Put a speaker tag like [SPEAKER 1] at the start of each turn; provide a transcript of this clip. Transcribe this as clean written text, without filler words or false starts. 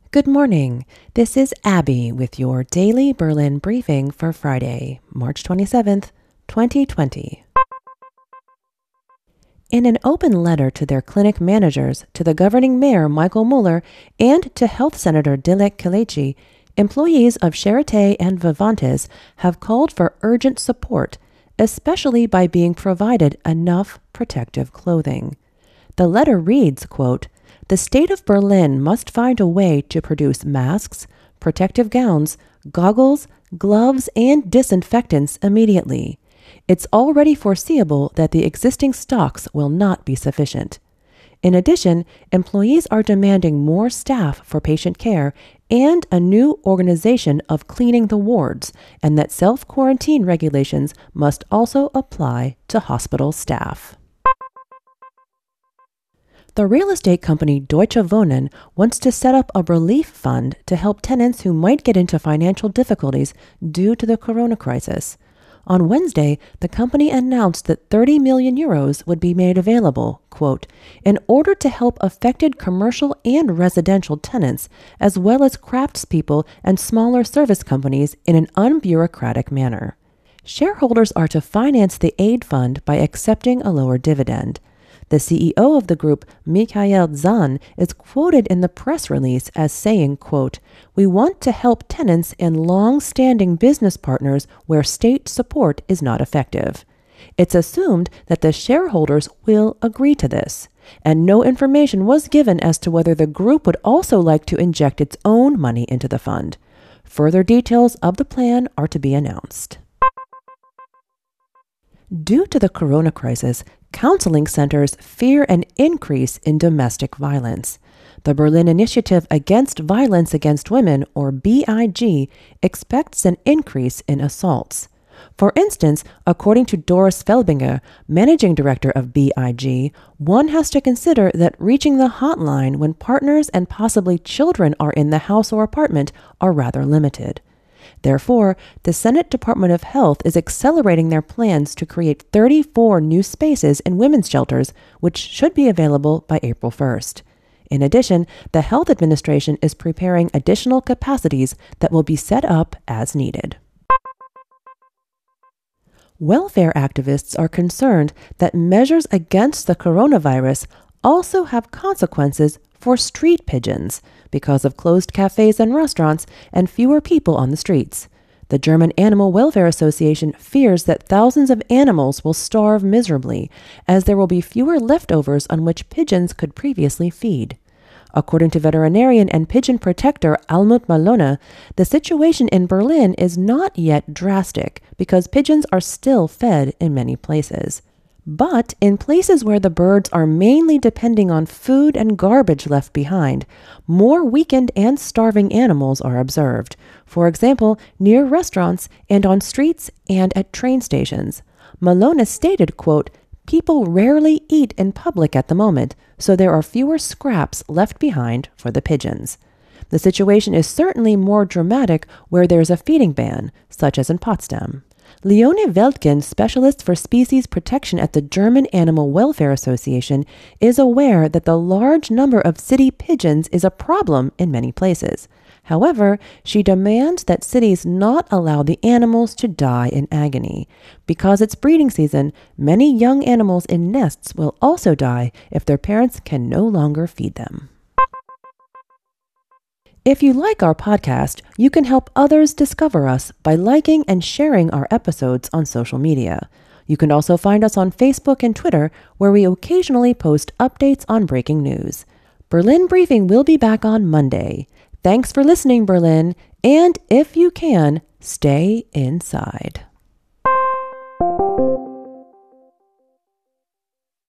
[SPEAKER 1] Good morning. This is Abby with your daily Berlin briefing for Friday, March 27th, 2020. In an open letter to their clinic managers, to the governing mayor Michael Mueller, and to Health Senator Dilek Kelechi, employees of Charité and Vivantes have called for urgent support, especially by being provided enough protective clothing. The letter reads, quote, "The state of Berlin must find a way to produce masks, protective gowns, goggles, gloves, and disinfectants immediately. It's already foreseeable that the existing stocks will not be sufficient. In addition, employees are demanding more staff for patient care and a new organization of cleaning the wards, and that self-quarantine regulations must also apply to hospital staff." The real estate company Deutsche Wohnen wants to set up a relief fund to help tenants who might get into financial difficulties due to the corona crisis. On Wednesday, the company announced that 30 million euros would be made available, quote, "in order to help affected commercial and residential tenants, as well as craftspeople and smaller service companies in an unbureaucratic manner. Shareholders are to finance the aid fund by accepting a lower dividend." The CEO of the group, Michael Zahn, is quoted in the press release as saying, quote, "We want to help tenants and long-standing business partners where state support is not effective. It's assumed that the shareholders will agree to this, and no information was given as to whether the group would also like to inject its own money into the fund. Further details of the plan are to be announced." Due to the corona crisis, counseling centers fear an increase in domestic violence. The Berlin Initiative Against Violence Against Women, or BIG, expects an increase in assaults. For instance, according to Doris Felbinger, managing director of BIG, one has to consider that reaching the hotline when partners and possibly children are in the house or apartment are rather limited. Therefore, the Senate Department of Health is accelerating their plans to create 34 new spaces in women's shelters, which should be available by April 1st. In addition, the Health Administration is preparing additional capacities that will be set up as needed. Welfare activists are concerned that measures against the coronavirus also have consequences for street pigeons because of closed cafes and restaurants and fewer people on the streets. The German Animal Welfare Association fears that thousands of animals will starve miserably, as there will be fewer leftovers on which pigeons could previously feed. According to veterinarian and pigeon protector Almut Malone, the situation in Berlin is not yet drastic because pigeons are still fed in many places. But in places where the birds are mainly depending on food and garbage left behind, more weakened and starving animals are observed. For example, near restaurants and on streets and at train stations. Malone stated, quote, "People rarely eat in public at the moment, so there are fewer scraps left behind for the pigeons." The situation is certainly more dramatic where there's a feeding ban, such as in Potsdam. Leone Weltgen, specialist for species protection at the German Animal Welfare Association, is aware that the large number of city pigeons is a problem in many places. However, she demands that cities not allow the animals to die in agony. Because it's breeding season, many young animals in nests will also die if their parents can no longer feed them. If you like our podcast, you can help others discover us by liking and sharing our episodes on social media. You can also find us on Facebook and Twitter, where we occasionally post updates on breaking news. Berlin Briefing will be back on Monday. Thanks for listening, Berlin, and if you can, stay inside.